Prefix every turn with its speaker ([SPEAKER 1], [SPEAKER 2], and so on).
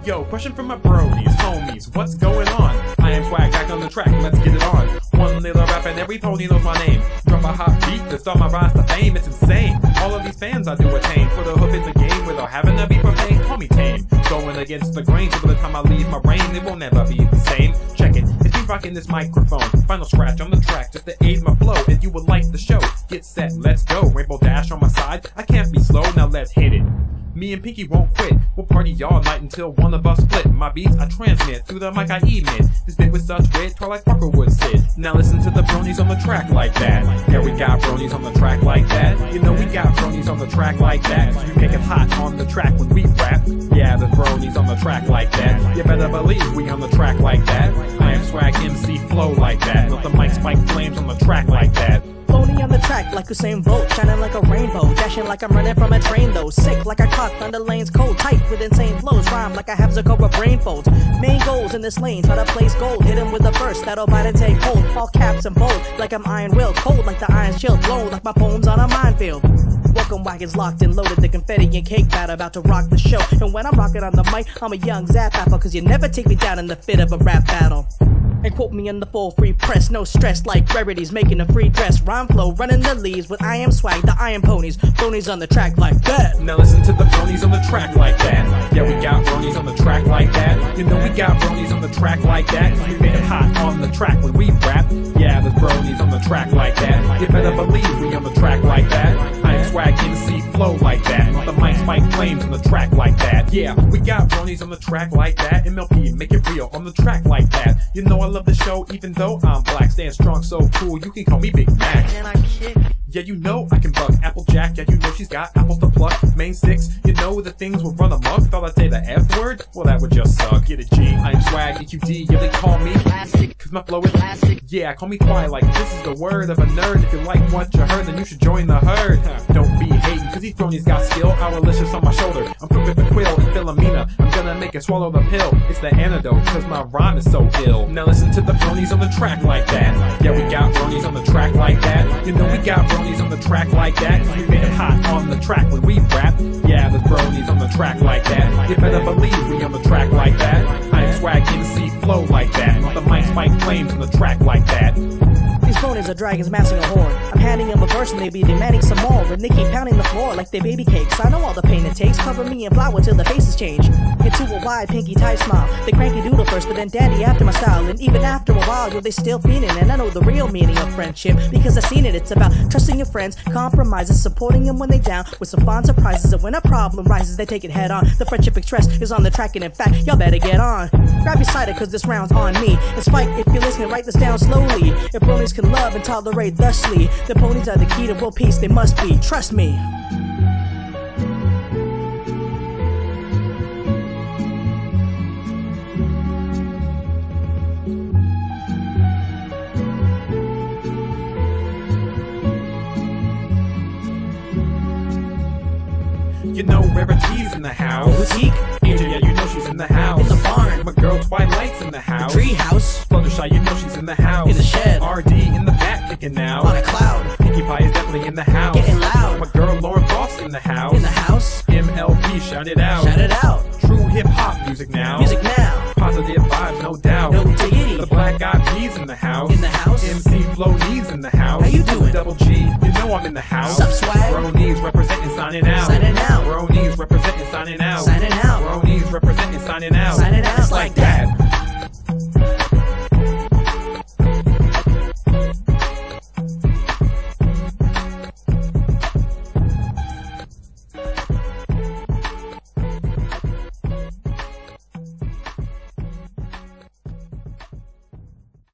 [SPEAKER 1] Yo, question from my bronies, homies, what's going on? I am Swag back on the track, let's get it on. One little rap and every pony knows my name. Drop a hot beat to start my rise to fame, it's insane. All of these fans I do attain, put a hook in the game without having to be profane. Call me tame, going against the grain, so by the time I leave my reign, it will never be the same. Check it, it's me rocking this microphone. Final scratch on the track just to aid my flow. If you would like the show, get set, let's go. Rainbow Dash on my side, I can't be slow, now let's hit it. Me and Pinky won't quit, we'll party all night until one of us split. My beats I transmit, through the mic I emit. This bit with such wit, Twilight Parker would sit. Now listen to the bronies on the track like that. Yeah, we got bronies on the track like that. You know we got bronies on the track like that. So you make it hot on the track when we rap. Yeah, there's bronies on the track like that. You better believe we on the track like that. I am Swag MC flow like that. Let the mic spike flames on the track like that.
[SPEAKER 2] Floating on the track like Usain Bolt, shining like a rainbow, dashing like I'm running from a train though. Sick like I caught thunder lanes cold, tight with insane flows, rhyme like I have Zakoba brain folds. Main goals in this lane, try to place gold, hit him with a verse that'll bite and take hold. All caps and bold, like I'm Iron Will, cold like the iron shield, blown like my poems on a minefield. Welcome wagons locked and loaded, the confetti and cake batter about to rock the show. And when I'm rocking on the mic, I'm a young Zap Apple, cause you never take me down in the fit of a rap battle. And quote me in the full free press, no stress like rarities, making a free dress. Rhyme flow, running the leaves with I am Swag, the Iron Ponies. Bronies on the track like that.
[SPEAKER 1] Now listen to the bronies on the track like that. Yeah, we got bronies on the track like that. You know we got bronies on the track like that. So we make it hot on the track when we rap. Yeah, there's bronies on the track like that. You better believe we on the track like that. I am Swag MC flow like that. Let the mic spike flames on the track like that. Yeah, we got bronies on the track like that. MLP, make it real on the track like that. You know I love the show even though I'm black. Stand strong, so cool, you can call me Big Mac. Yeah, you know I can buck Applejack. Yeah, you know she's got apples to pluck. Main six, you know the things will run amok. Thought I'd say the F word? Well, that would just suck. Get it, G. I'm Swag, EQD. Yeah, they call me Plastic, cause my flow is plastic. Yeah, call me Twilight. This is the word of a nerd. If you like what you heard, then you should join the herd. Don't be hating, cause these bronies got skill. Owlicious on my shoulder. I'm quick with the quill and Philomena. I'm gonna make it swallow the pill. It's the antidote, cause my rhyme is so ill. Now listen to the bronies on the track like that. Yeah, we got bronies on the track like that. You know we got bronies on the track like that. So we make it hot on the track when we rap. Yeah, there's bronies on the track like that. You better believe we on the track like that. I am Swag MC flow like that. Let the mic spike flames on the track like that.
[SPEAKER 2] These bronies are dragons massing a horde. I'm handing them a verse and they be demanding some more. And they keep pounding the floor like they baby cakes. I know all the pain it takes. Cover me in flour till the faces change. Into a wide pinky tight smile. They cranky doodle first, but then dandy after my style. And even after a while, yo, they still fiending. And I know the real meaning of friendship because I've seen it. It's about trusting your friends, compromises, supporting them when they down with some fun surprises. And when a problem rises, they take it head on. The friendship express is on the track, and in fact, y'all better get on. Grab your cider, cause this round's on me. And Spike, if you're listening, write this down slowly. If bronies can love and tolerate thusly, the ponies are the key to world peace, they must be, trust me.
[SPEAKER 1] You know Rarity's in the house.
[SPEAKER 2] Boutique,
[SPEAKER 1] Angel, yeah, you know she's in the house.
[SPEAKER 2] in the barn,
[SPEAKER 1] My girl Twilight's in the house.
[SPEAKER 2] tree house,
[SPEAKER 1] Fluttershy, you know she's in the house.
[SPEAKER 2] in the shed,
[SPEAKER 1] RD in the back kicking out.
[SPEAKER 2] on a cloud,
[SPEAKER 1] Pinkie Pie is definitely in the house.
[SPEAKER 2] getting loud,
[SPEAKER 1] My girl Lauren Boss in the house.
[SPEAKER 2] in the house,
[SPEAKER 1] MLP, shout it out.
[SPEAKER 2] shout it out,
[SPEAKER 1] True hip hop music now.
[SPEAKER 2] music now,
[SPEAKER 1] Positive vibes, no doubt.
[SPEAKER 2] no diggity,
[SPEAKER 1] The Black Eyed Peas in the house.
[SPEAKER 2] in the house,
[SPEAKER 1] MC Flow Knees in the house.
[SPEAKER 2] How you doing?
[SPEAKER 1] Double G, you know I'm in the house.
[SPEAKER 2] Sup, Swag?
[SPEAKER 1] Bronies representing, signing out.
[SPEAKER 2] Signing out.
[SPEAKER 1] Bronies representing, signing out.
[SPEAKER 2] signing out,
[SPEAKER 1] Bronies representing, signing out.
[SPEAKER 2] signing out,
[SPEAKER 1] It's like that.